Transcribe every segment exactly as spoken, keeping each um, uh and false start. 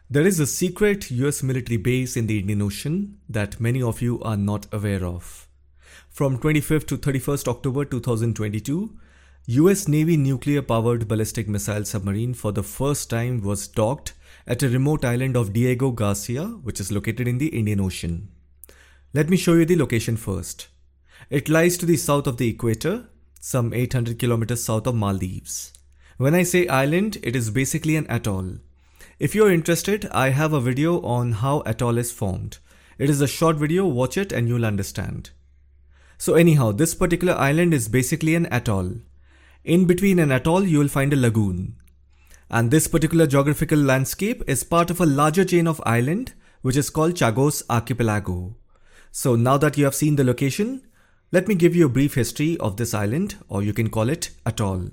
There is a secret U S military base in the Indian Ocean that many of you are not aware of. From twenty-fifth to thirty-first October two thousand twenty-two, U S Navy nuclear-powered ballistic missile submarine for the first time was docked at a remote island of Diego Garcia, which is located in the Indian Ocean. Let me show you the location first. It lies to the south of the equator, some eight hundred kilometers south of Maldives. When I say island, it is basically an atoll. If you're interested, I have a video on how atoll is formed. It is a short video, watch it and you'll understand. So anyhow, this particular island is basically an atoll. In between an atoll, you will find a lagoon. And this particular geographical landscape is part of a larger chain of island, which is called Chagos Archipelago. So now that you have seen the location, let me give you a brief history of this island, or you can call it atoll.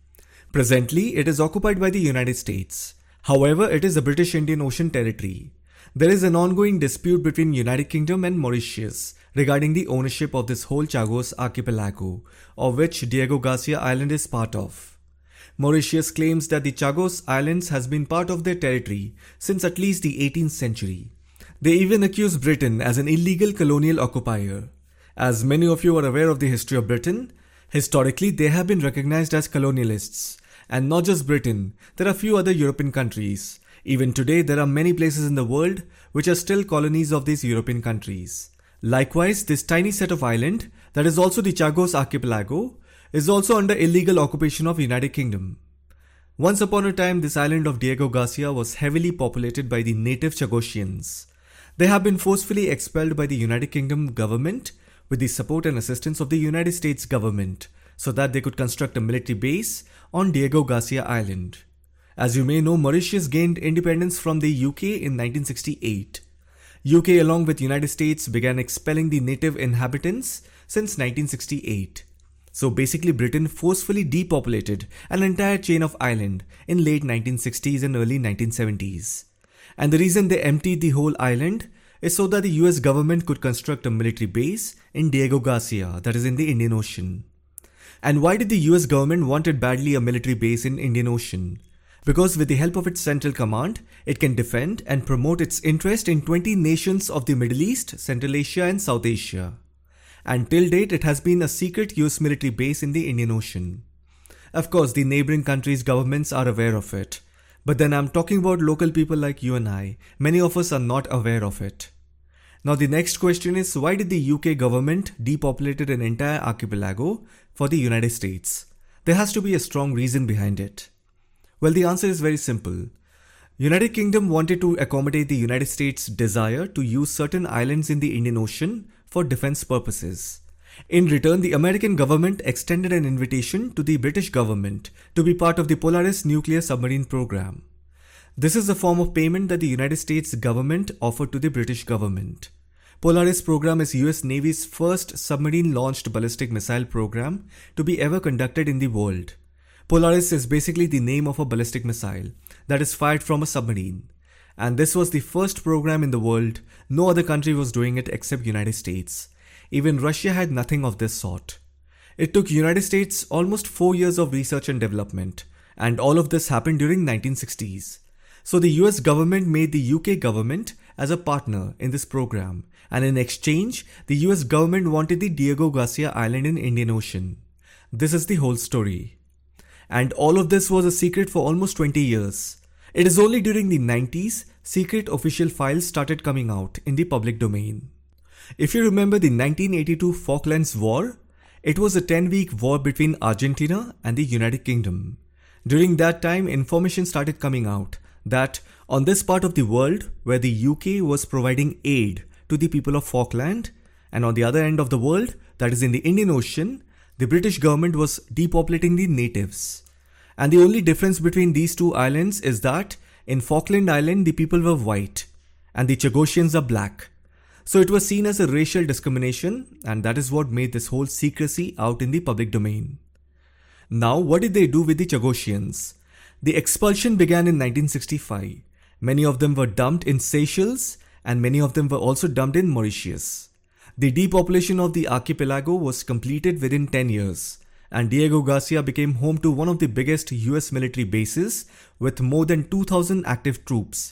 Presently, it is occupied by the United States. However, it is a British Indian Ocean territory. There is an ongoing dispute between United Kingdom and Mauritius regarding the ownership of this whole Chagos Archipelago, of which Diego Garcia Island is part of. Mauritius claims that the Chagos Islands has been part of their territory since at least the eighteenth century. They even accuse Britain as an illegal colonial occupier. As many of you are aware of the history of Britain, historically they have been recognized as colonialists. And not just Britain, there are few other European countries. Even today, there are many places in the world which are still colonies of these European countries. Likewise, this tiny set of island, that is also the Chagos Archipelago, is also under illegal occupation of United Kingdom. Once upon a time, this island of Diego Garcia was heavily populated by the native Chagosians. They have been forcefully expelled by the United Kingdom government with the support and assistance of the United States government, so that they could construct a military base on Diego Garcia Island. As you may know, Mauritius gained independence from the U K in nineteen sixty-eight. U K along with United States began expelling the native inhabitants since nineteen sixty-eight. So basically Britain forcefully depopulated an entire chain of island in late nineteen sixties and early nineteen seventies. And the reason they emptied the whole island is so that the U S government could construct a military base in Diego Garcia, that is in the Indian Ocean. And why did the U S government wanted badly a military base in Indian Ocean? Because with the help of its central command, it can defend and promote its interest in twenty nations of the Middle East, Central Asia and South Asia. And till date, it has been a secret U S military base in the Indian Ocean. Of course, the neighboring countries' governments are aware of it. But then I'm talking about local people like you and I. Many of us are not aware of it. Now the next question is, why did the U K government depopulated an entire archipelago for the United States? There has to be a strong reason behind it. Well, the answer is very simple. United Kingdom wanted to accommodate the United States' desire to use certain islands in the Indian Ocean for defense purposes. In return, the American government extended an invitation to the British government to be part of the Polaris nuclear submarine program. This is a form of payment that the United States government offered to the British government. Polaris program is U S Navy's first submarine-launched ballistic missile program to be ever conducted in the world. Polaris is basically the name of a ballistic missile that is fired from a submarine. And this was the first program in the world. No other country was doing it except United States. Even Russia had nothing of this sort. It took United States almost four years of research and development, and all of this happened during nineteen sixties. So the U S government made the U K government as a partner in this program, and in exchange, the U S government wanted the Diego Garcia Island in Indian Ocean. This is the whole story. And all of this was a secret for almost twenty years. It is only during the nineties, secret official files started coming out in the public domain. If you remember the nineteen eighty-two Falklands War, it was a ten-week war between Argentina and the United Kingdom. During that time, information started coming out that on this part of the world where the U K was providing aid to the people of Falkland, and on the other end of the world, that is in the Indian Ocean, the British government was depopulating the natives. And the only difference between these two islands is that in Falkland Island the people were white and the Chagosians are black. So it was seen as a racial discrimination, and that is what made this whole secrecy out in the public domain. Now, what did they do with the Chagosians? The expulsion began in nineteen sixty-five. Many of them were dumped in Seychelles, and many of them were also dumped in Mauritius. The depopulation of the archipelago was completed within ten years, and Diego Garcia became home to one of the biggest U S military bases with more than two thousand active troops,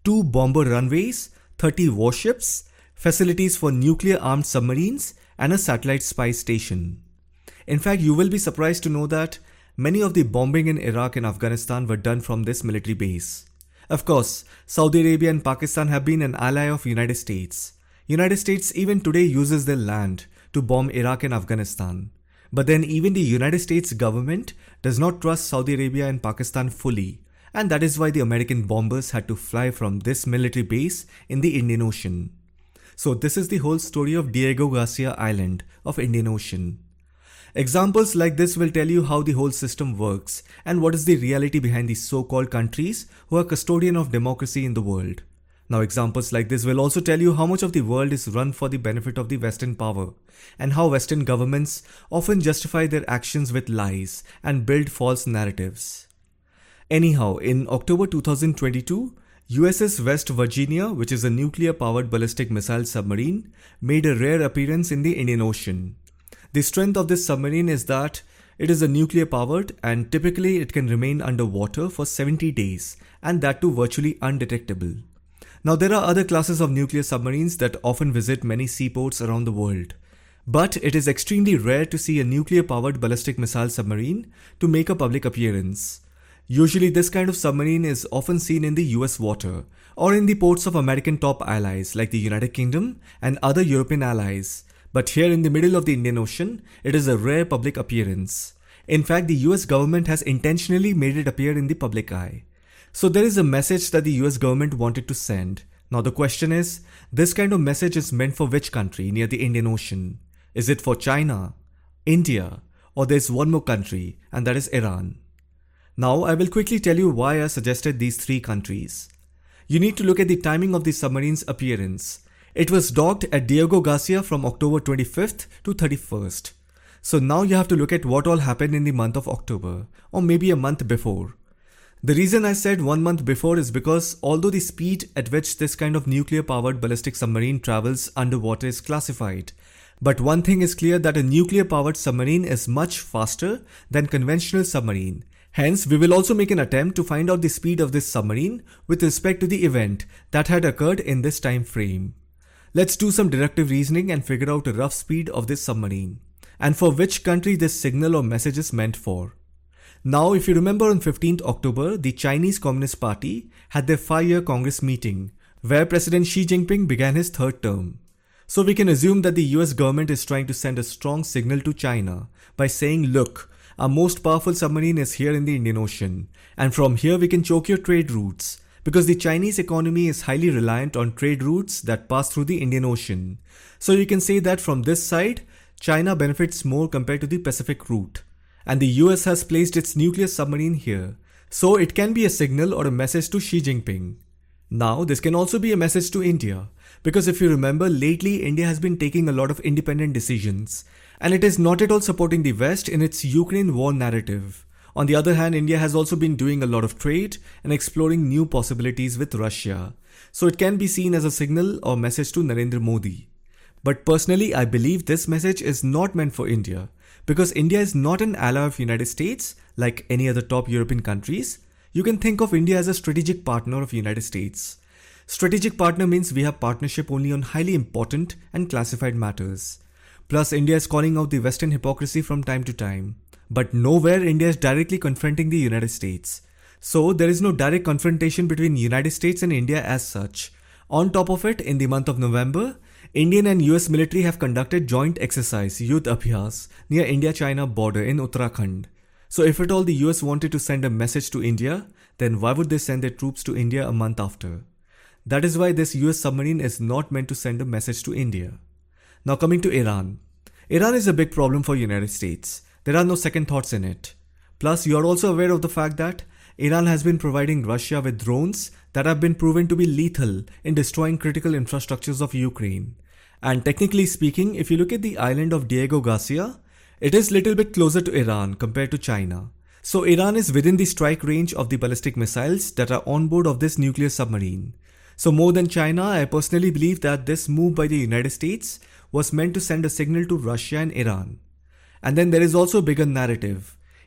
two bomber runways, thirty warships, facilities for nuclear-armed submarines, and a satellite spy station. In fact, you will be surprised to know that many of the bombing in Iraq and Afghanistan were done from this military base. Of course, Saudi Arabia and Pakistan have been an ally of United States. United States even today uses their land to bomb Iraq and Afghanistan. But then even the United States government does not trust Saudi Arabia and Pakistan fully, and that is why the American bombers had to fly from this military base in the Indian Ocean. So this is the whole story of Diego Garcia Island of Indian Ocean. Examples like this will tell you how the whole system works and what is the reality behind these so-called countries who are custodian of democracy in the world. Now examples like this will also tell you how much of the world is run for the benefit of the Western power and how Western governments often justify their actions with lies and build false narratives. Anyhow, in October two thousand twenty-two, U S S West Virginia, which is a nuclear-powered ballistic missile submarine, made a rare appearance in the Indian Ocean. The strength of this submarine is that it is a nuclear-powered and typically it can remain underwater for seventy days and that too virtually undetectable. Now there are other classes of nuclear submarines that often visit many seaports around the world. But it is extremely rare to see a nuclear-powered ballistic missile submarine to make a public appearance. Usually this kind of submarine is often seen in the U S water or in the ports of American top allies like the United Kingdom and other European allies. But here in the middle of the Indian Ocean, it is a rare public appearance. In fact, the U S government has intentionally made it appear in the public eye. So there is a message that the U S government wanted to send. Now the question is, this kind of message is meant for which country near the Indian Ocean? Is it for China, India, or there's one more country, and that is Iran? Now I will quickly tell you why I suggested these three countries. You need to look at the timing of the submarine's appearance. It was docked at Diego Garcia from October twenty-fifth to thirty-first. So now you have to look at what all happened in the month of October, or maybe a month before. The reason I said one month before is because although the speed at which this kind of nuclear-powered ballistic submarine travels underwater is classified, but one thing is clear that a nuclear-powered submarine is much faster than conventional submarine. Hence, we will also make an attempt to find out the speed of this submarine with respect to the event that had occurred in this time frame. Let's do some deductive reasoning and figure out a rough speed of this submarine, and for which country this signal or message is meant for. Now, if you remember on fifteenth October, the Chinese Communist Party had their five-year Congress meeting, where President Xi Jinping began his third term. So we can assume that the U S government is trying to send a strong signal to China by saying, look, our most powerful submarine is here in the Indian Ocean, and from here we can choke your trade routes, because the Chinese economy is highly reliant on trade routes that pass through the Indian Ocean. So you can say that from this side, China benefits more compared to the Pacific route. And the U S has placed its nuclear submarine here, so it can be a signal or a message to Xi Jinping. Now, this can also be a message to India, because if you remember, lately India has been taking a lot of independent decisions, and it is not at all supporting the West in its Ukraine war narrative. On the other hand, India has also been doing a lot of trade and exploring new possibilities with Russia, so it can be seen as a signal or message to Narendra Modi. But personally, I believe this message is not meant for India, because India is not an ally of United States like any other top European countries. You can think of India as a strategic partner of United States. Strategic partner means we have partnership only on highly important and classified matters. Plus, India is calling out the Western hypocrisy from time to time. But nowhere India is directly confronting the United States. So there is no direct confrontation between United States and India as such. On top of it, in the month of November, Indian and U S military have conducted joint exercise Yudh Abhyas near India-China border in Uttarakhand. So if at all the U S wanted to send a message to India, then why would they send their troops to India a month after? That is why this U S submarine is not meant to send a message to India. Now coming to Iran. Iran is a big problem for United States. There are no second thoughts in it. Plus, you are also aware of the fact that Iran has been providing Russia with drones that have been proven to be lethal in destroying critical infrastructures of Ukraine. And technically speaking, if you look at the island of Diego Garcia, it is little bit closer to Iran compared to China. So Iran is within the strike range of the ballistic missiles that are on board of this nuclear submarine. So more than China, I personally believe that this move by the United States was meant to send a signal to Russia and Iran. And then there is also a bigger narrative.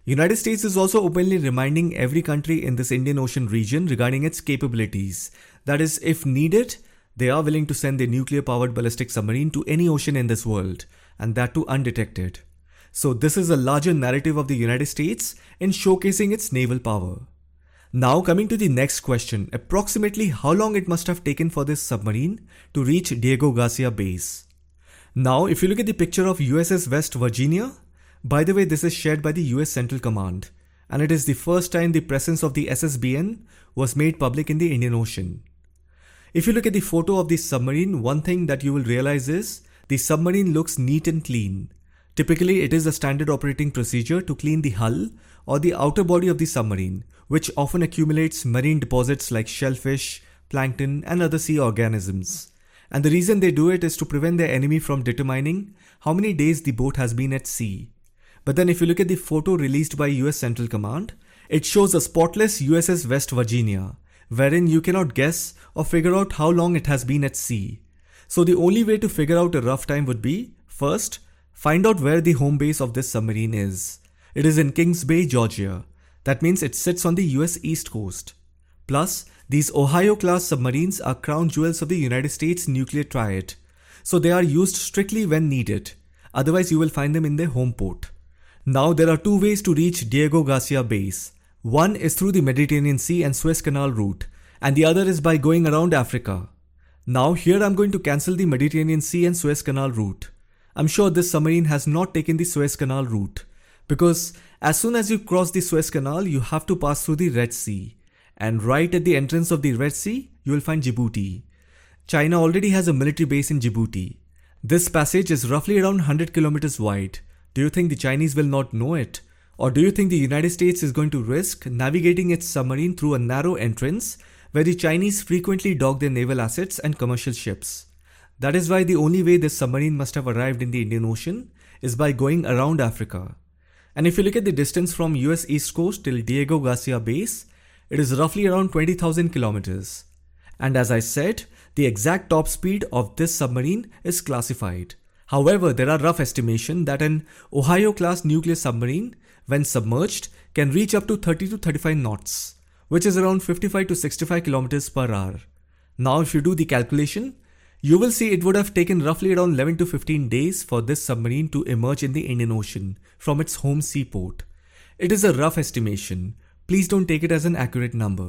United States is also openly reminding every country in this Indian Ocean region regarding its capabilities. That is, if needed, they are willing to send a nuclear-powered ballistic submarine to any ocean in this world, and that too undetected. So this is a larger narrative of the United States in showcasing its naval power. Now coming to the next question, approximately how long it must have taken for this submarine to reach Diego Garcia base? Now if you look at the picture of U S S West Virginia, by the way, this is shared by the U S Central Command, and it is the first time the presence of the S S B N was made public in the Indian Ocean. If you look at the photo of the submarine, one thing that you will realize is the submarine looks neat and clean. Typically, it is a standard operating procedure to clean the hull or the outer body of the submarine, which often accumulates marine deposits like shellfish, plankton, and other sea organisms. And the reason they do it is to prevent their enemy from determining how many days the boat has been at sea. But then if you look at the photo released by U S Central Command, it shows a spotless U S S West Virginia, wherein you cannot guess or figure out how long it has been at sea. So the only way to figure out a rough time would be, first, find out where the home base of this submarine is. It is in Kings Bay, Georgia. That means it sits on the U S East Coast. Plus, these Ohio-class submarines are crown jewels of the United States nuclear triad. So they are used strictly when needed. Otherwise, you will find them in their home port. Now, there are two ways to reach Diego Garcia base. One is through the Mediterranean Sea and Suez Canal route, and the other is by going around Africa. Now, here I'm going to cancel the Mediterranean Sea and Suez Canal route. I'm sure this submarine has not taken the Suez Canal route, because as soon as you cross the Suez Canal, you have to pass through the Red Sea. And right at the entrance of the Red Sea, you will find Djibouti. China already has a military base in Djibouti. This passage is roughly around one hundred kilometers wide. Do you think the Chinese will not know it? Or do you think the United States is going to risk navigating its submarine through a narrow entrance where the Chinese frequently dock their naval assets and commercial ships? That is why the only way this submarine must have arrived in the Indian Ocean is by going around Africa. And if you look at the distance from U S East Coast till Diego Garcia base, it is roughly around twenty thousand kilometers. And as I said, the exact top speed of this submarine is classified. However, there are rough estimations that an Ohio-class nuclear submarine, when submerged, can reach up to thirty to thirty-five knots, which is around fifty-five to sixty-five kilometers per hour. Now, if you do the calculation, you will see it would have taken roughly around eleven to fifteen days for this submarine to emerge in the Indian Ocean from its home seaport. It is a rough estimation. Please don't take it as an accurate number.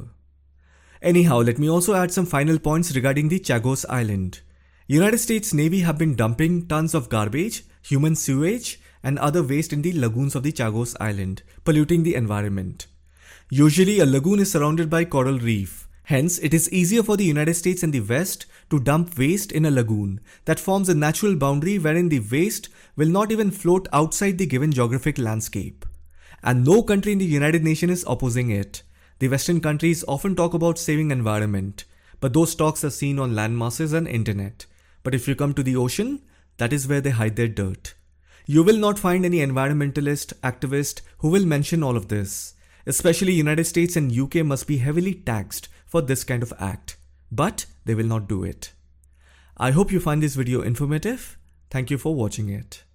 Anyhow, let me also add some final points regarding the Chagos Island. United States Navy have been dumping tons of garbage, human sewage, and other waste in the lagoons of the Chagos Island, polluting the environment. Usually, a lagoon is surrounded by coral reef. Hence, it is easier for the United States and the West to dump waste in a lagoon that forms a natural boundary wherein the waste will not even float outside the given geographic landscape. And no country in the United Nations is opposing it. The Western countries often talk about saving environment, but those talks are seen on land masses and internet. But if you come to the ocean, that is where they hide their dirt. You will not find any environmentalist, activist who will mention all of this. Especially United States and U K must be heavily taxed for this kind of act. But they will not do it. I hope you find this video informative. Thank you for watching it.